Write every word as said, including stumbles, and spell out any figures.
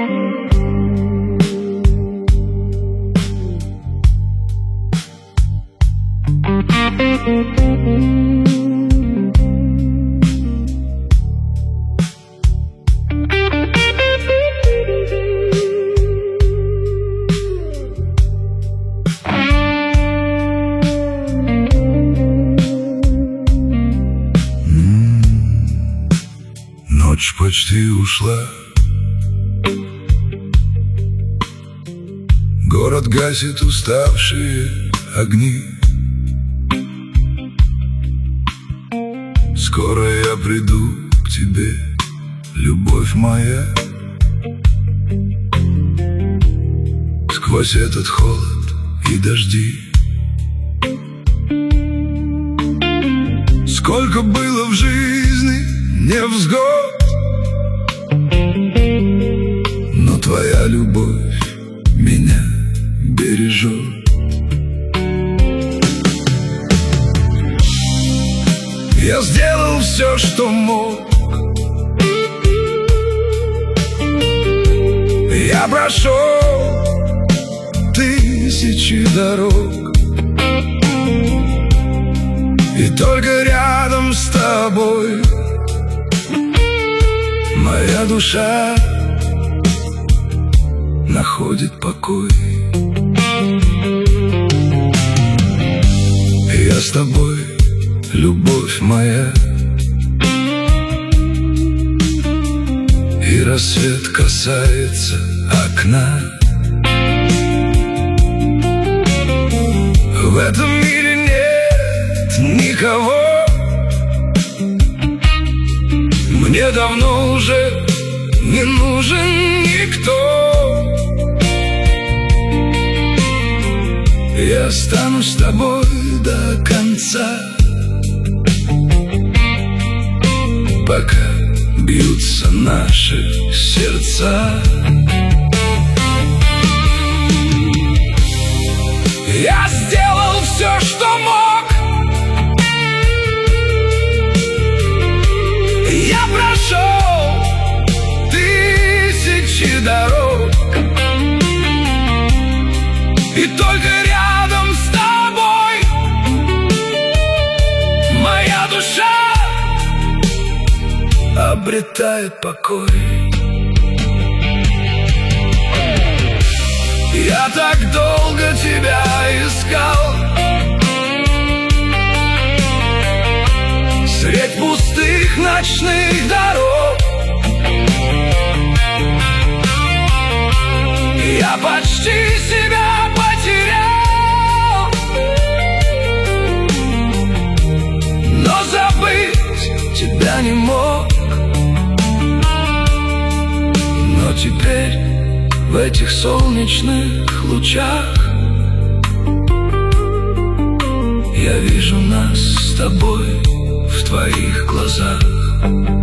Ночь почти ушла, город гасит уставшие огни. Скоро я приду к тебе, любовь моя. Сквозь этот холод и дожди. Сколько было в жизни невзгод, но твоя любовь меня бережет. Я сделал все, что мог. Я прошел тысячи дорог, и только рядом с тобой моя душа находит покой. Я с тобой, любовь моя, и рассвет касается окна. В этом мире нет никого, мне давно уже не нужен никто. Я останусь с тобой до конца, пока бьются наши сердца. Я сделал все, что мог. Я прошел тысячи дорог, и только рядом с тобой моя душа обретает покой. Я так долго тебя искал средь пустых ночных дорог. Я почти себя потерял, но забыть тебя не мог. Но теперь в этих солнечных лучах я вижу нас с тобой в твоих глазах.